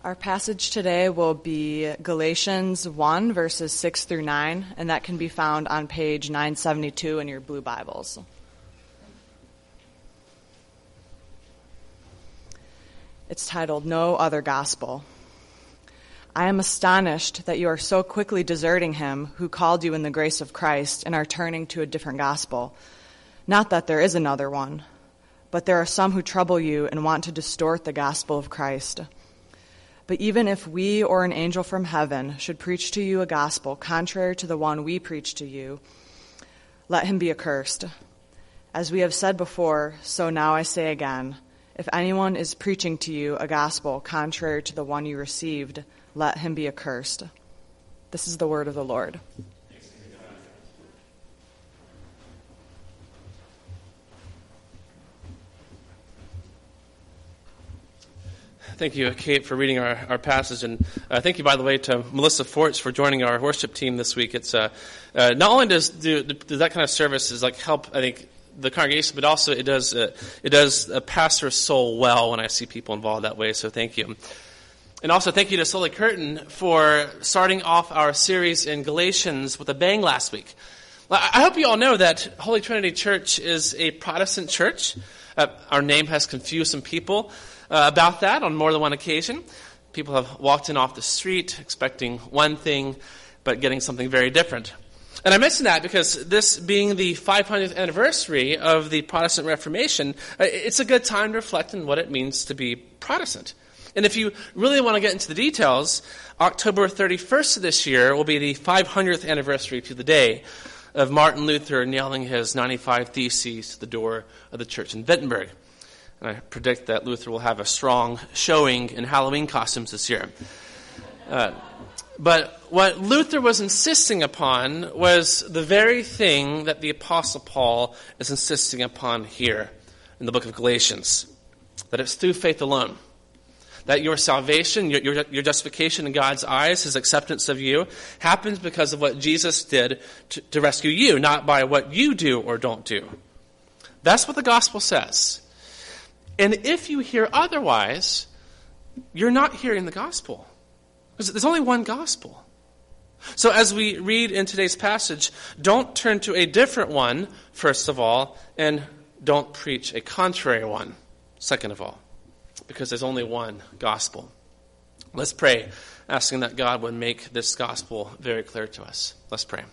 Our passage today will be Galatians 1, verses 6 through 9, and that can be found on page 972 in your blue Bibles. It's titled, No Other Gospel. I am astonished that you are so quickly deserting him who called you in the grace of Christ and are turning to a different gospel. Not that there is another one, but there are some who trouble you and want to distort the gospel of Christ. But even if we or an angel from heaven should preach to you a gospel contrary to the one we preach to you, let him be accursed. As we have said before, so now I say again, if anyone is preaching to you a gospel contrary to the one you received, let him be accursed. This is the word of the Lord. Thank you, Kate, for reading our passage, and thank you, by the way, to Melissa Forts for joining our worship team this week. It's not only does that kind of service help, I think, the congregation, but also it does a pastor's soul well when I see people involved that way. So thank you, and also thank you to Sully Curtin for starting off our series in Galatians with a bang last week. I hope you all know that Holy Trinity Church is a Protestant church. Our name has confused some people about that on more than one occasion. People have walked in off the street expecting one thing, but getting something very different. And I mention that because this being the 500th anniversary of the Protestant Reformation, it's a good time to reflect on what it means to be Protestant. And if you really want to get into the details, October 31st of this year will be the 500th anniversary to the day of Martin Luther nailing his 95 Theses to the door of the church in Wittenberg. And I predict that Luther will have a strong showing in Halloween costumes this year. But what Luther was insisting upon was the very thing that the Apostle Paul is insisting upon here in the book of Galatians, that it's through faith alone. That your salvation, your justification in God's eyes, his acceptance of you, happens because of what Jesus did to rescue you, not by what you do or don't do. That's what the gospel says. And if you hear otherwise, you're not hearing the gospel. Because there's only one gospel. So as we read in today's passage, don't turn to a different one, first of all, and don't preach a contrary one, second of all. Because there's only one gospel. Let's pray, asking that God would make this gospel very clear to us. Let's pray.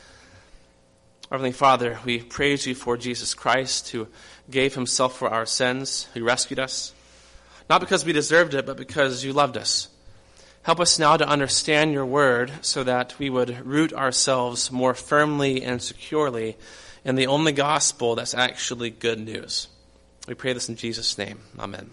Our Heavenly Father, we praise you for Jesus Christ, who gave himself for our sins, who rescued us, not because we deserved it, but because you loved us. Help us now to understand your word so that we would root ourselves more firmly and securely in the only gospel that's actually good news. We pray this in Jesus' name. Amen.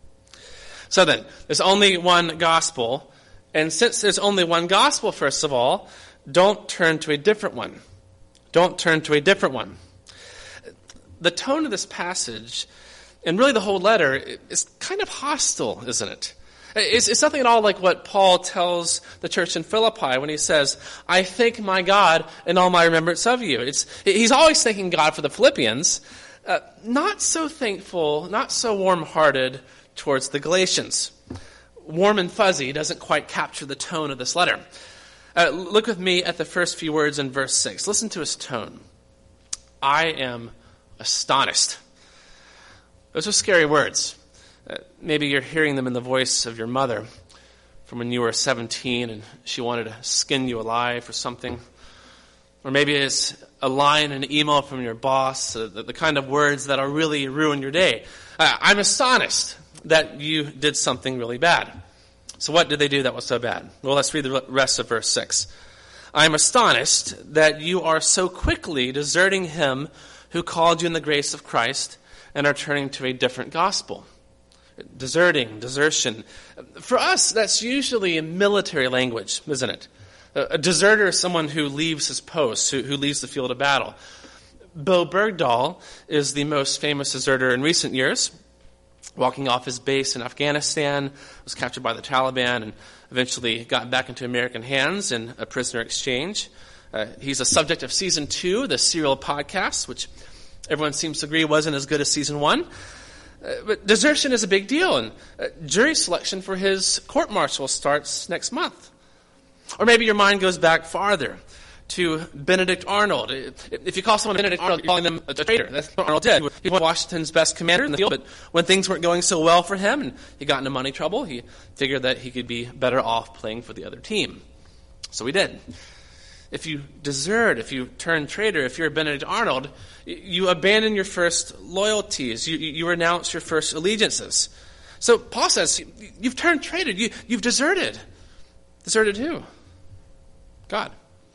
So then, there's only one gospel, and since there's only one gospel, first of all, don't turn to a different one. Don't turn to a different one. The tone of this passage, and really the whole letter, is kind of hostile, isn't it? It's nothing at all like what Paul tells the church in Philippi when he says, I thank my God in all my remembrance of you. He's always thanking God for the Philippians, not so thankful, not so warm-hearted towards the Galatians. Warm and fuzzy doesn't quite capture the tone of this letter. Look with me at the first few words in verse 6. Listen to his tone. I am astonished. Those are scary words. Maybe you're hearing them in the voice of your mother from when you were 17 and she wanted to skin you alive or something. Or maybe it's a line in an email from your boss, the kind of words that'll really ruin your day. I'm astonished that you did something really bad. So what did they do that was so bad? Well, let's read the rest of verse 6. I am astonished that you are so quickly deserting him who called you in the grace of Christ and are turning to a different gospel. Desertion. For us, that's usually a military language, isn't it? A deserter is someone who leaves his post, who leaves the field of battle. Bo Bergdahl is the most famous deserter in recent years, walking off his base in Afghanistan, was captured by the Taliban, and eventually got back into American hands in a prisoner exchange. He's a subject of Season 2, the Serial podcast, which everyone seems to agree wasn't as good as Season 1. But desertion is a big deal, and jury selection for his court-martial starts next month. Or maybe your mind goes back farther to Benedict Arnold. If you call someone Benedict Arnold, you're calling them a traitor. That's what Arnold did. He was Washington's best commander in the field, but when things weren't going so well for him and he got into money trouble, he figured that he could be better off playing for the other team. So he did. If you desert, if you turn traitor, if you're Benedict Arnold, you abandon your first loyalties. You renounce your first allegiances. So Paul says, you've turned traitor. You've deserted. Deserted who? God.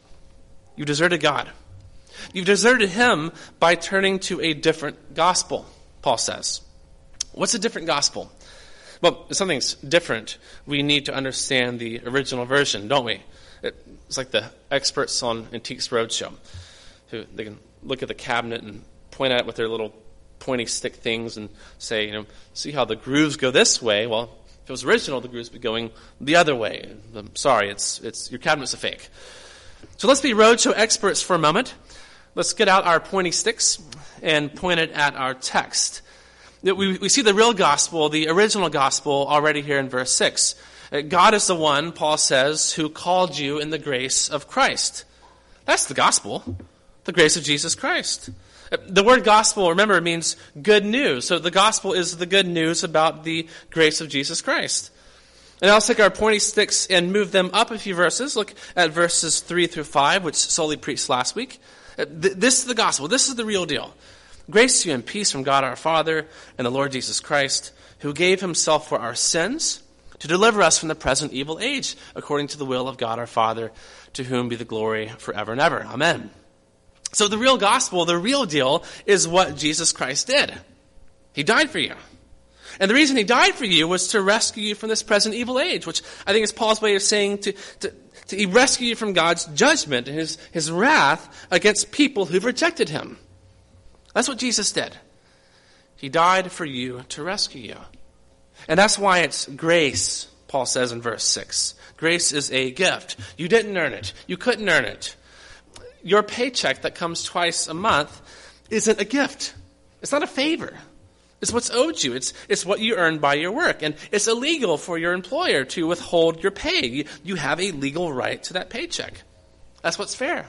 You deserted God. You've deserted him by turning to a different gospel, Paul says. What's a different gospel? Well, if something's different, we need to understand the original version, don't we? It's like the experts on Antiques Roadshow, who they can look at the cabinet and point at it with their little pointy stick things and say, see how the grooves go this way? Well, if it was original, the grooves would be going the other way. I'm sorry, it's your cabinet's a fake. So let's be roadshow experts for a moment. Let's get out our pointy sticks and point it at our text. We see the real gospel, the original gospel, already here in verse 6. God is the one, Paul says, who called you in the grace of Christ. That's the gospel, the grace of Jesus Christ. The word gospel, remember, means good news. So the gospel is the good news about the grace of Jesus Christ. And I'll take our pointy sticks and move them up a few verses. Look at verses 3 through 5, which Sully preached last week. This is the gospel. This is the real deal. Grace to you and peace from God our Father and the Lord Jesus Christ, who gave himself for our sins to deliver us from the present evil age, according to the will of God our Father, to whom be the glory forever and ever. Amen. So the real gospel, the real deal, is what Jesus Christ did. He died for you. And the reason he died for you was to rescue you from this present evil age, which I think is Paul's way of saying to rescue you from God's judgment and his wrath against people who've rejected him. That's what Jesus did. He died for you to rescue you. And that's why it's grace, Paul says in verse 6. Grace is a gift. You didn't earn it. You couldn't earn it. Your paycheck that comes twice a month isn't a gift. It's not a favor. It's what's owed you. It's what you earn by your work. And it's illegal for your employer to withhold your pay. You have a legal right to that paycheck. That's what's fair.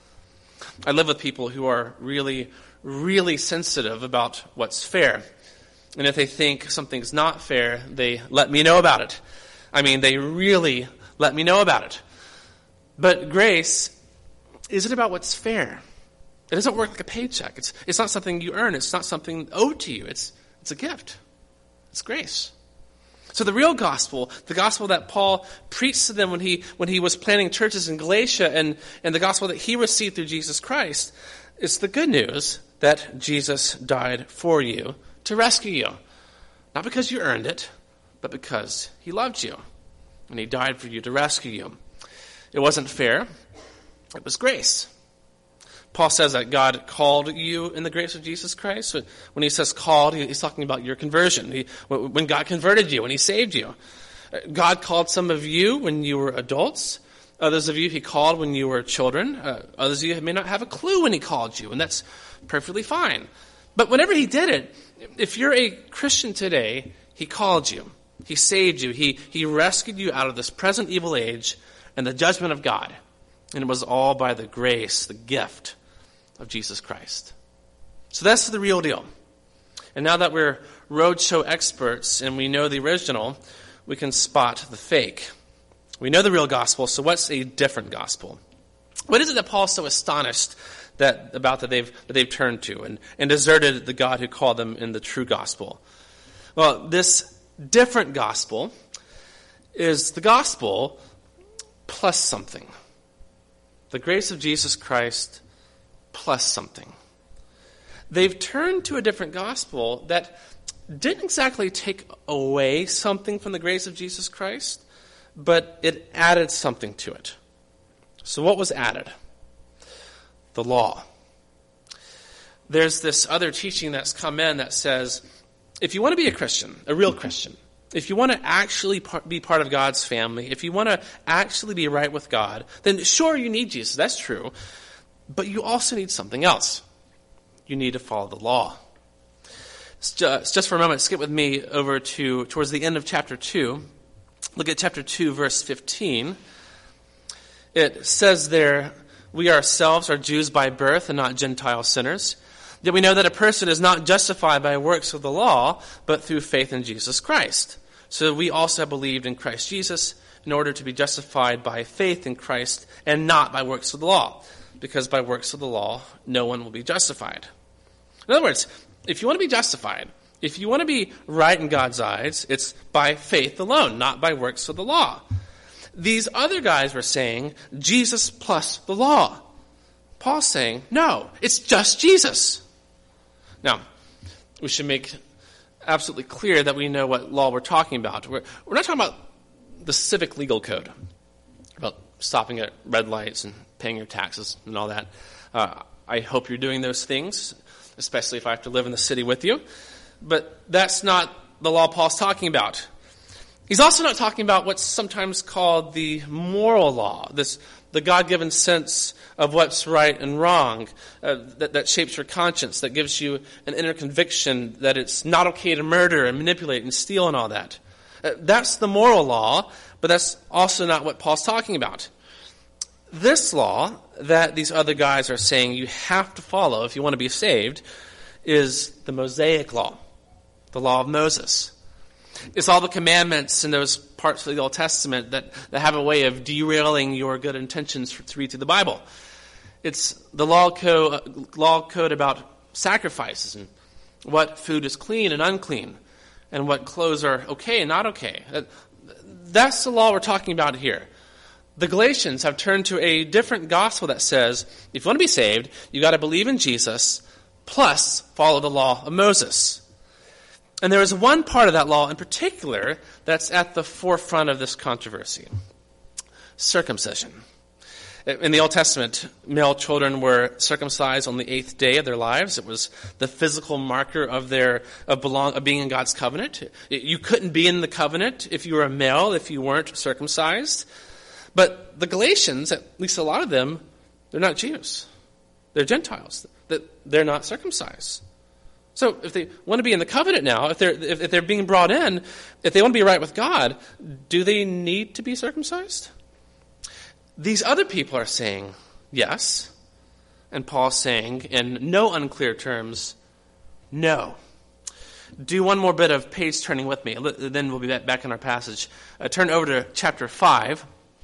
I live with people who are really, really sensitive about what's fair. And if they think something's not fair, they let me know about it. I mean, they really let me know about it. But grace isn't about what's fair. It doesn't work like a paycheck. It's not something you earn. It's not something owed to you. It's a gift. It's grace. So the real gospel, the gospel that Paul preached to them when he was planting churches in Galatia, and the gospel that he received through Jesus Christ, is the good news that Jesus died for you to rescue you. Not because you earned it, but because he loved you. And he died for you to rescue you. It wasn't fair. It was grace. Paul says that God called you in the grace of Jesus Christ. When he says called, he's talking about your conversion. When God converted you, when he saved you. God called some of you when you were adults. Others of you he called when you were children. Others of you may not have a clue when he called you, and that's perfectly fine. But whenever he did it, if you're a Christian today, he called you. He saved you. He rescued you out of this present evil age and the judgment of God. And it was all by the grace, the gift of Jesus Christ. So that's the real deal. And now that we're roadshow experts and we know the original, we can spot the fake. We know the real gospel, so what's a different gospel? What is it that Paul's so astonished that they've turned to and deserted the God who called them in the true gospel? Well, this different gospel is the gospel plus something. The grace of Jesus Christ plus something. They've turned to a different gospel that didn't exactly take away something from the grace of Jesus Christ, but it added something to it. So what was added? The law. There's this other teaching that's come in that says, if you want to be a Christian, a real Christian, if you want to actually be part of God's family, if you want to actually be right with God, then sure, you need Jesus. That's true. But you also need something else. You need to follow the law. Just for a moment, skip with me over towards the end of chapter 2. Look at chapter 2, verse 15. It says there, we ourselves are Jews by birth and not Gentile sinners. Yet we know that a person is not justified by works of the law, but through faith in Jesus Christ. So we also have believed in Christ Jesus in order to be justified by faith in Christ and not by works of the law. Because by works of the law, no one will be justified. In other words, if you want to be justified, if you want to be right in God's eyes, it's by faith alone, not by works of the law. These other guys were saying Jesus plus the law. Paul's saying, no, it's just Jesus. Now, we should make absolutely clear that we know what law we're talking about. We're not talking about the civic legal code, about stopping at red lights and paying your taxes and all that. I hope you're doing those things, especially if I have to live in the city with you. But that's not the law Paul's talking about. He's also not talking about what's sometimes called the moral law, the God-given sense of what's right and wrong, that shapes your conscience, that gives you an inner conviction that it's not okay to murder and manipulate and steal and all that. That's the moral law, but that's also not what Paul's talking about. This law that these other guys are saying you have to follow if you want to be saved is the Mosaic law, the law of Moses. It's all the commandments in those parts of the Old Testament that have a way of derailing your good intentions to read through the Bible. It's the law code about sacrifices and what food is clean and unclean and what clothes are okay and not okay. That's the law we're talking about here. The Galatians have turned to a different gospel that says, if you want to be saved, you got to believe in Jesus plus follow the law of Moses. And there is one part of that law in particular that's at the forefront of this controversy. Circumcision. In the Old Testament, male children were circumcised on the 8th day of their lives. It was the physical marker of being in God's covenant. You couldn't be in the covenant if you were a male, if you weren't circumcised. But the Galatians, at least a lot of them, they're not Jews. They're Gentiles. They're not circumcised. So if they want to be in the covenant now, if they're being brought in, if they want to be right with God, do they need to be circumcised? These other people are saying yes, and Paul's saying in no unclear terms, no. Do one more bit of page turning with me, then we'll be back in our passage. Turn over to chapter 5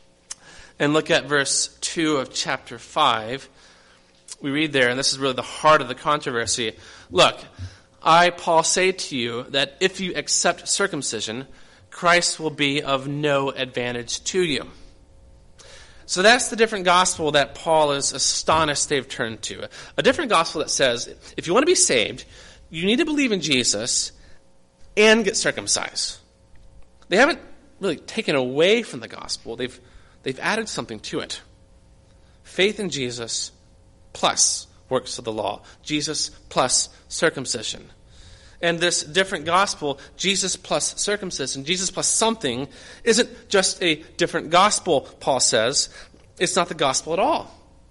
and look at verse 2 of chapter 5. We read there, and this is really the heart of the controversy. Look, I, Paul, say to you that if you accept circumcision, Christ will be of no advantage to you. So that's the different gospel that Paul is astonished they've turned to. A different gospel that says, if you want to be saved, you need to believe in Jesus and get circumcised. They haven't really taken away from the gospel. They've added something to it. Faith in Jesus plus works of the law. Jesus plus circumcision. And this different gospel, Jesus plus circumcision, Jesus plus something, isn't just a different gospel, Paul says. It's not the gospel at all.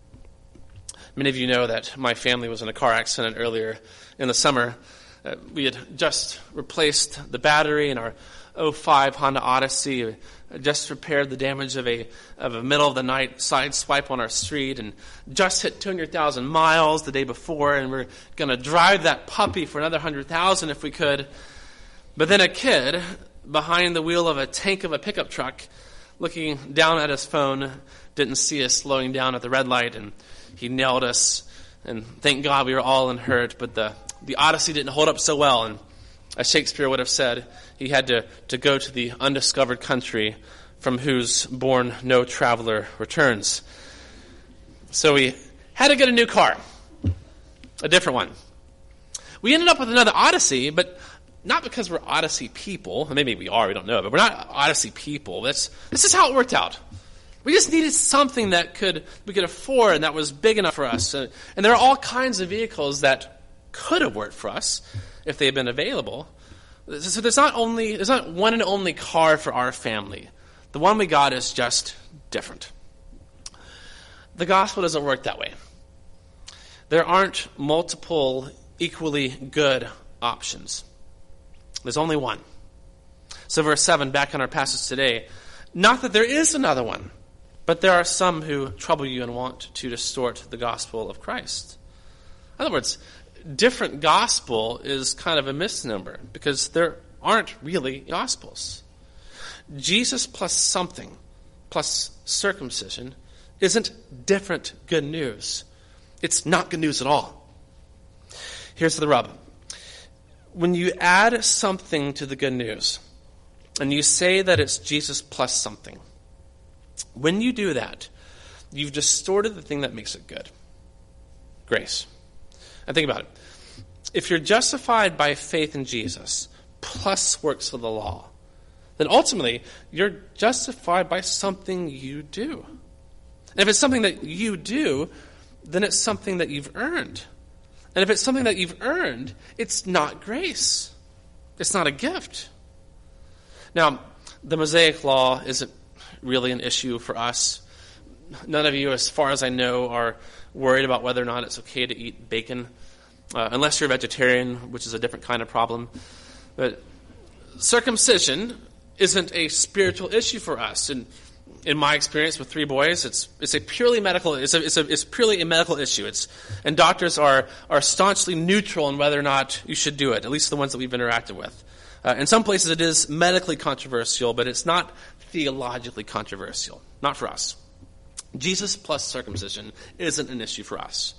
Many of you know that my family was in a car accident earlier in the summer. We had just replaced the battery in our 05 Honda Odyssey. We just repaired the damage of a middle of the night side swipe on our street, and just hit 200,000 miles the day before, and we're going to drive that puppy for another 100,000 if we could. But then a kid behind the wheel of a tank of a pickup truck, looking down at his phone, didn't see us slowing down at the red light, and he nailed us. And thank God we were all unhurt, but the Odyssey didn't hold up so well, and as Shakespeare would have said, he had to go to the undiscovered country from whose bourne no traveler returns. So we had to get a new car, a different one. We ended up with another Odyssey, but not because we're Odyssey people. Maybe we are, we don't know, but we're not Odyssey people. This is how it worked out. We just needed something that we could afford and that was big enough for us. And there are all kinds of vehicles that could have worked for us if they had been available. So there's not one and only car for our family. The one we got is just different. The gospel doesn't work that way. There aren't multiple equally good options. There's only one. So verse 7, back in our passage today, not that there is another one, but there are some who trouble you and want to distort the gospel of Christ. In other words, different gospel is kind of a misnomer because there aren't really gospels. Jesus plus something, plus circumcision, isn't different good news. It's not good news at all. Here's the rub. When you add something to the good news, and you say that it's Jesus plus something, when you do that, you've distorted the thing that makes it good. Grace. And think about it. If you're justified by faith in Jesus plus works of the law, then ultimately you're justified by something you do. And if it's something that you do, then it's something that you've earned. And if it's something that you've earned, it's not grace. It's not a gift. Now, the Mosaic Law isn't really an issue for us. None of you, as far as I know, are worried about whether or not it's okay to eat bacon, unless you're a vegetarian, which is a different kind of problem. But circumcision isn't a spiritual issue for us. And in my experience with 3 boys, it's a purely medical. It's purely a medical issue. And doctors are staunchly neutral on whether or not you should do it. At least the ones that we've interacted with. In some places, it is medically controversial, but it's not theologically controversial. Not for us. Jesus plus circumcision isn't an issue for us.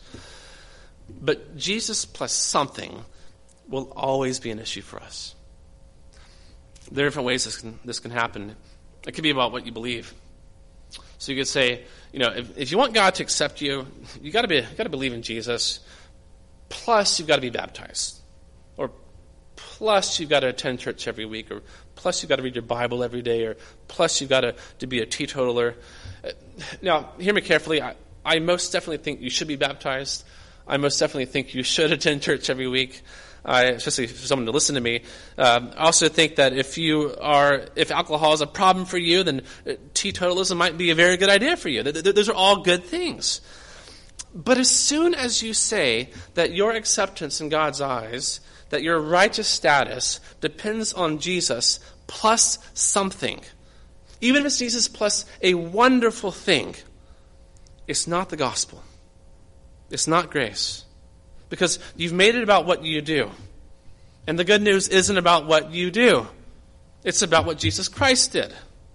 But Jesus plus something will always be an issue for us. There are different ways this can happen. It could be about what you believe. So you could say, if you want God to accept you, you got to believe in Jesus. Plus, you've got to be baptized, or plus you've got to attend church every week, or plus you've got to read your Bible every day, or plus you've got to be a teetotaler. Now, hear me carefully. I most definitely think you should be baptized. I most definitely think you should attend church every week. Especially for someone to listen to me. I also think that if alcohol is a problem for you, then teetotalism might be a very good idea for you. Those are all good things. But as soon as you say that your acceptance in God's eyes, that your righteous status depends on Jesus plus something, even if it's Jesus plus a wonderful thing, it's not the gospel. It's not grace. Because you've made it about what you do. And the good news isn't about what you do. It's about what Jesus Christ did.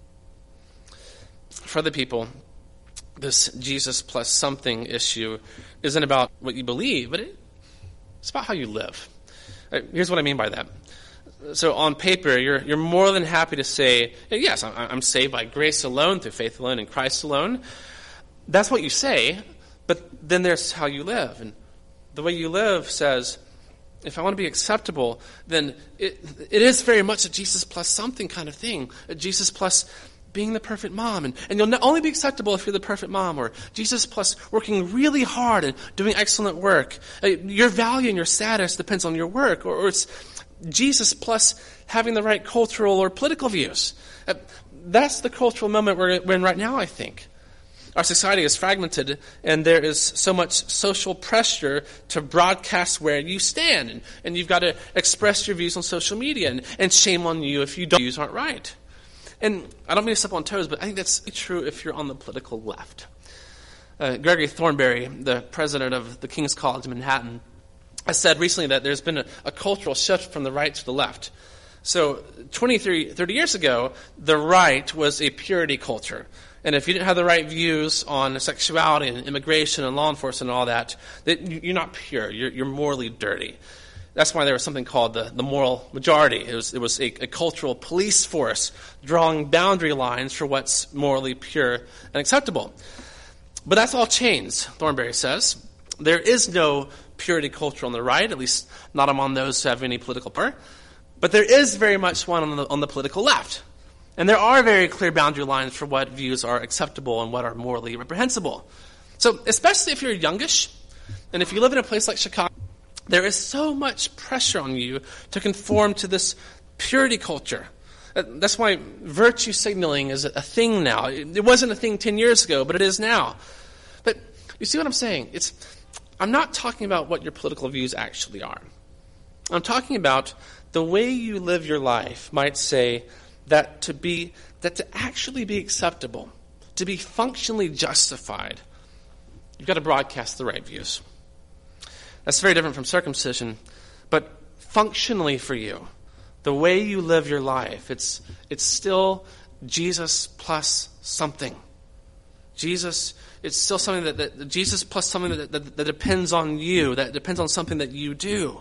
For other people, this Jesus plus something issue isn't about what you believe, but it's about how you live. Here's what I mean by that. So on paper, you're more than happy to say, yes, I'm saved by grace alone, through faith alone, in Christ alone. That's what you say, but then there's how you live. And the way you live says, if I want to be acceptable, then it is very much a Jesus plus something kind of thing. A Jesus plus being the perfect mom. And you'll not only be acceptable if you're the perfect mom, or Jesus plus working really hard and doing excellent work. Your value and your status depends on your work. Or it's Jesus plus having the right cultural or political views. That's the cultural moment we're in right now, I think. Our society is fragmented, and there is so much social pressure to broadcast where you stand. And you've got to express your views on social media, and shame on you if your views aren't right. And I don't mean to step on toes, but I think that's true if you're on the political left. Gregory Thornberry, the president of the King's College in Manhattan, has said recently that there's been a cultural shift from the right to the left. So 30 years ago, the right was a purity culture. And if you didn't have the right views on sexuality and immigration and law enforcement and all that, you're not pure. You're morally dirty. That's why there was something called the moral majority. It was a cultural police force drawing boundary lines for what's morally pure and acceptable. But that's all changed, Thornberry says. There is no purity culture on the right, at least not among those who have any political power. But there is very much one on the political left. And there are very clear boundary lines for what views are acceptable and what are morally reprehensible. So especially if you're youngish, and if you live in a place like Chicago, there is so much pressure on you to conform to this purity culture. That's why virtue signaling is a thing now. It wasn't a thing 10 years ago, but it is now. But you see what I'm saying? I'm not talking about what your political views actually are. I'm talking about the way you live your life might say that to actually be acceptable, to be functionally justified, you've got to broadcast the right views. That's very different from circumcision, but functionally for you, the way you live your life, it's still Jesus plus something. Jesus, it's still something that Jesus plus something that depends on you, that depends on something that you do.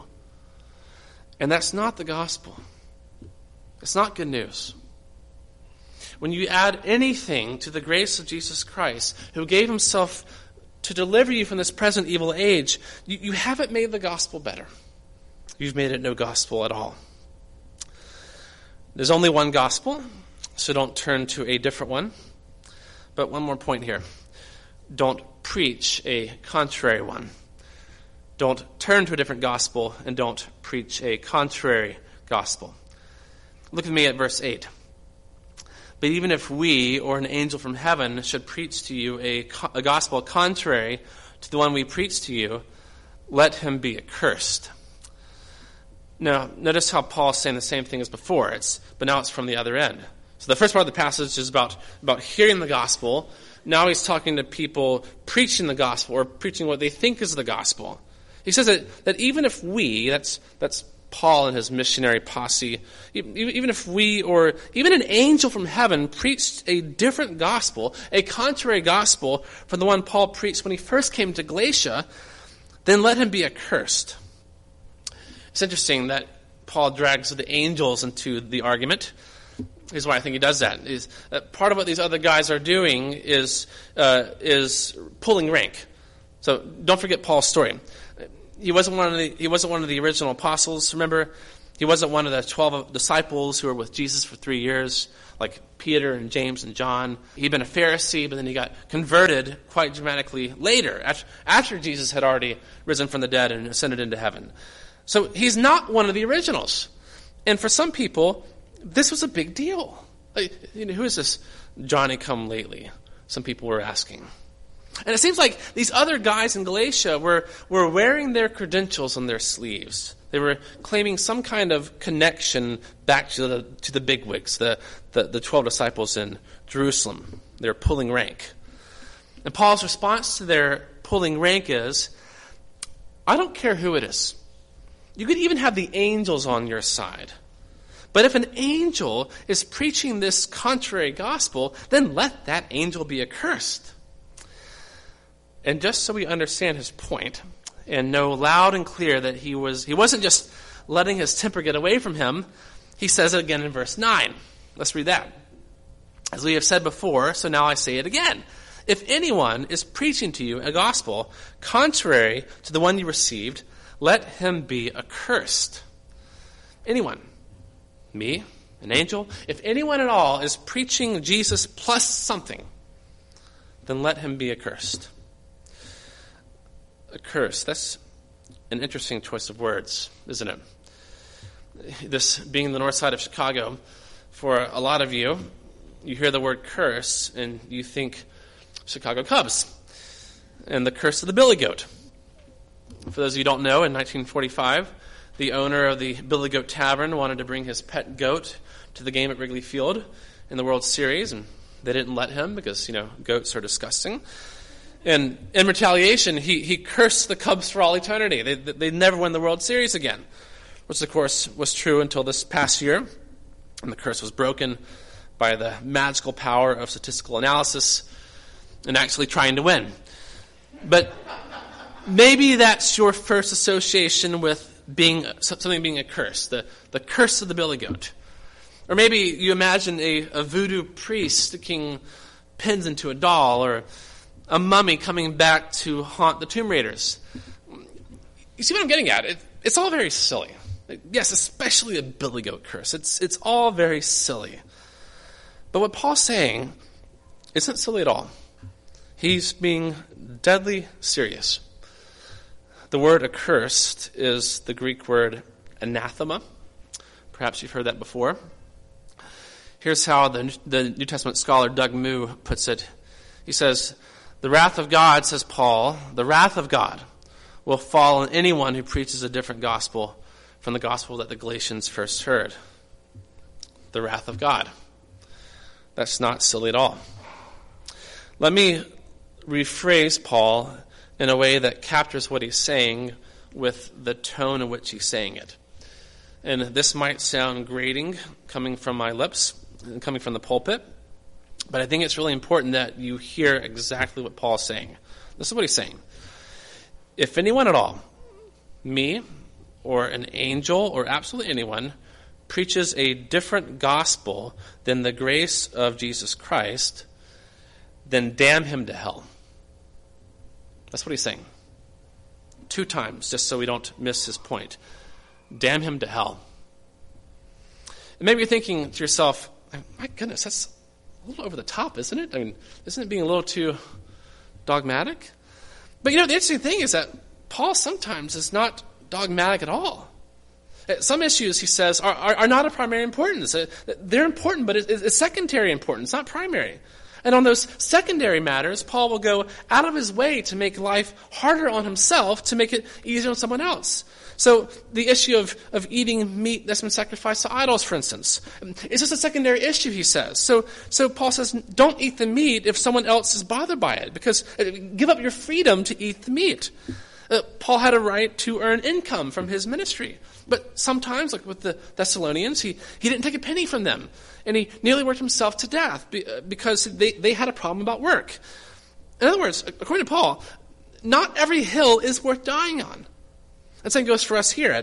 And that's not the gospel. It's not good news. When you add anything to the grace of Jesus Christ, who gave himself to deliver you from this present evil age, you haven't made the gospel better. You've made it no gospel at all. There's only one gospel, so don't turn to a different one. But one more point here. Don't preach a contrary one. Don't turn to a different gospel, and don't preach a contrary gospel. Look with me at verse 8. But even if we or an angel from heaven should preach to you a gospel contrary to the one we preach to you, let him be accursed. Now, notice how Paul's saying the same thing as before, but now it's from the other end. So the first part of the passage is about hearing the gospel. Now he's talking to people preaching the gospel, or preaching what they think is the gospel. He says that even if we, that's Paul and his missionary posse, even if we or even an angel from heaven preached a different gospel, a contrary gospel from the one Paul preached when he first came to Galatia, then let him be accursed. It's interesting that Paul drags the angels into the argument. Here's why I think he does that. Is that part of what these other guys are doing is pulling rank. So don't forget Paul's story. He wasn't one of the original apostles. Remember, he wasn't one of the 12 disciples who were with Jesus for 3 years, like Peter and James and John. He'd been a Pharisee, but then he got converted quite dramatically later, after Jesus had already risen from the dead and ascended into heaven. So he's not one of the originals. And for some people, this was a big deal. Who is this Johnny-come-lately? Some people were asking. And it seems like these other guys in Galatia were wearing their credentials on their sleeves. They were claiming some kind of connection back to the bigwigs, the 12 disciples in Jerusalem. They were pulling rank. And Paul's response to their pulling rank is, I don't care who it is. You could even have the angels on your side. But if an angel is preaching this contrary gospel, then let that angel be accursed. And just so we understand his point and know loud and clear that he wasn't just letting his temper get away from him, he says it again in verse 9. Let's read that. As we have said before, so now I say it again. If anyone is preaching to you a gospel contrary to the one you received, let him be accursed. Anyone. Me, an angel. If anyone at all is preaching Jesus plus something, then let him be accursed. Accursed, that's an interesting choice of words, isn't it? This being the north side of Chicago, for a lot of you, you hear the word curse and you think Chicago Cubs and the curse of the Billy Goat. For those of you who don't know, in 1945, the owner of the Billy Goat Tavern wanted to bring his pet goat to the game at Wrigley Field in the World Series, and they didn't let him because, goats are disgusting. And in retaliation, he cursed the Cubs for all eternity. They'd never win the World Series again, which, of course, was true until this past year. And the curse was broken by the magical power of statistical analysis and actually trying to win. But maybe that's your first association with something being a curse, the curse of the Billy Goat. Or maybe you imagine a voodoo priest sticking pins into a doll, or a mummy coming back to haunt the Tomb Raiders. You see what I'm getting at? It's all very silly. Yes, especially a Billy Goat curse. It's all very silly. But what Paul's saying isn't silly at all. He's being deadly serious. The word accursed is the Greek word anathema. Perhaps you've heard that before. Here's how the New Testament scholar Doug Moo puts it. He says, the wrath of God, says Paul, the wrath of God will fall on anyone who preaches a different gospel from the gospel that the Galatians first heard. The wrath of God. That's not silly at all. Let me rephrase Paul in a way that captures what he's saying with the tone in which he's saying it. And this might sound grating coming from my lips, coming from the pulpit, but I think it's really important that you hear exactly what Paul's saying. This is what he's saying. If anyone at all, me or an angel or absolutely anyone, preaches a different gospel than the grace of Jesus Christ, then damn him to hell. That's what he's saying. 2 times, just so we don't miss his point. Damn him to hell. And maybe you're thinking to yourself, my goodness, that's a little over the top, isn't it? I mean, isn't it being a little too dogmatic? But the interesting thing is that Paul sometimes is not dogmatic at all. Some issues, he says, are not of primary importance. They're important, but it's secondary importance, not primary. And on those secondary matters, Paul will go out of his way to make life harder on himself to make it easier on someone else. So the issue of eating meat that's been sacrificed to idols, for instance, it's just a secondary issue, he says. So Paul says, don't eat the meat if someone else is bothered by it, because give up your freedom to eat the meat. Paul had a right to earn income from his ministry. But sometimes, like with the Thessalonians, he didn't take a penny from them. And he nearly worked himself to death because they had a problem about work. In other words, according to Paul, not every hill is worth dying on. And same goes for us here.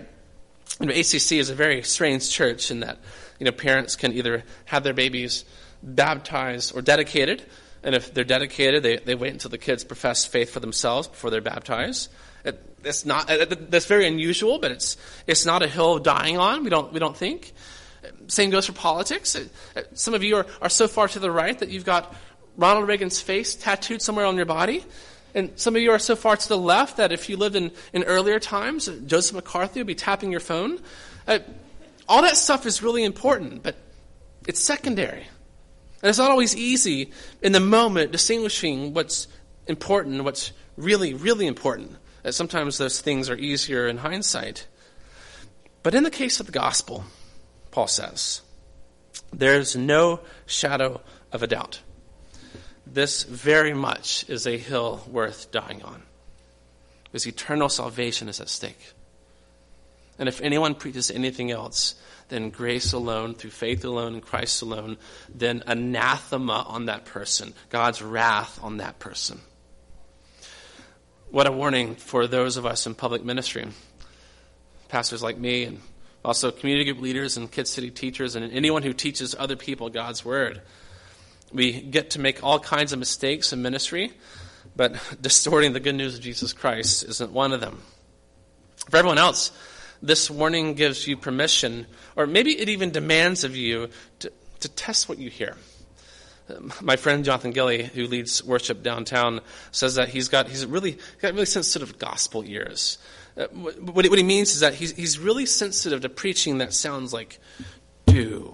ACC is a very strange church in that parents can either have their babies baptized or dedicated. And if they're dedicated, they wait until the kids profess faith for themselves before they're baptized. That's very unusual, but it's not a hill dying on. We don't think. Same goes for politics. Some of you are so far to the right that you've got Ronald Reagan's face tattooed somewhere on your body. And some of you are so far to the left that if you lived in earlier times, Joseph McCarthy would be tapping your phone. All that stuff is really important, but it's secondary. And it's not always easy in the moment distinguishing what's important and what's really, really important. Sometimes those things are easier in hindsight. But in the case of the gospel, Paul says, there's no shadow of a doubt. This very much is a hill worth dying on, because eternal salvation is at stake. And if anyone preaches anything else than grace alone, through faith alone, in Christ alone, then anathema on that person, God's wrath on that person. What a warning for those of us in public ministry, pastors like me, and also community group leaders and Kid City teachers, and anyone who teaches other people God's word. We get to make all kinds of mistakes in ministry, but distorting the good news of Jesus Christ isn't one of them. For everyone else, this warning gives you permission, or maybe it even demands of you to test what you hear. My friend Jonathan Gilly, who leads worship downtown, says that he's got really sensitive gospel ears. What he means is that he's really sensitive to preaching that sounds like do.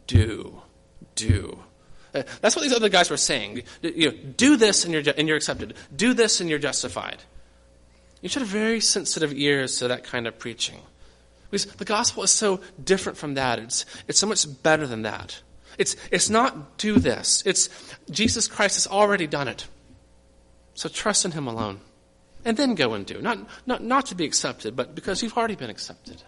That's what these other guys were saying. Do this and you're accepted. Do this and you're justified. You should have very sensitive ears to that kind of preaching. Because the gospel is so different from that. It's so much better than that. It's not do this. It's Jesus Christ has already done it. So trust in him alone. And then go and do. Not to be accepted, but because you've already been accepted.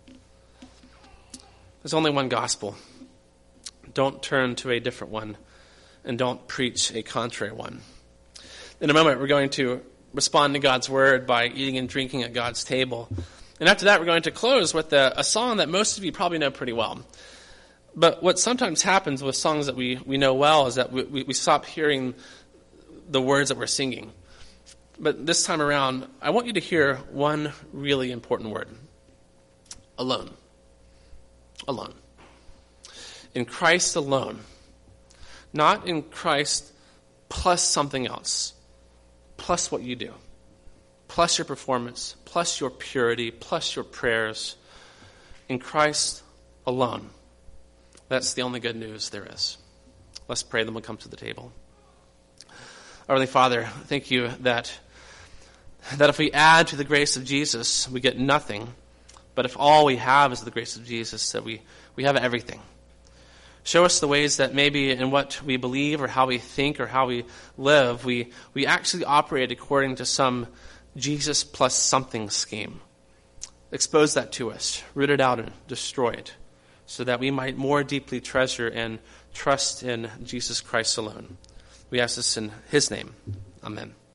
There's only one gospel. Don't turn to a different one, and don't preach a contrary one. In a moment, we're going to respond to God's word by eating and drinking at God's table. And after that, we're going to close with a song that most of you probably know pretty well. But what sometimes happens with songs that we know well is that we stop hearing the words that we're singing. But this time around, I want you to hear one really important word. Alone. Alone. In Christ alone. Not in Christ plus something else. Plus what you do. Plus your performance. Plus your purity. Plus your prayers. In Christ alone. That's the only good news there is. Let's pray, then we'll come to the table. Our Heavenly Father, thank you that if we add to the grace of Jesus, we get nothing But if all we have is the grace of Jesus, that we have everything. Show us the ways that maybe in what we believe or how we think or how we live, we actually operate according to some Jesus plus something scheme. Expose that to us. Root it out and destroy it, so that we might more deeply treasure and trust in Jesus Christ alone. We ask this in his name. Amen.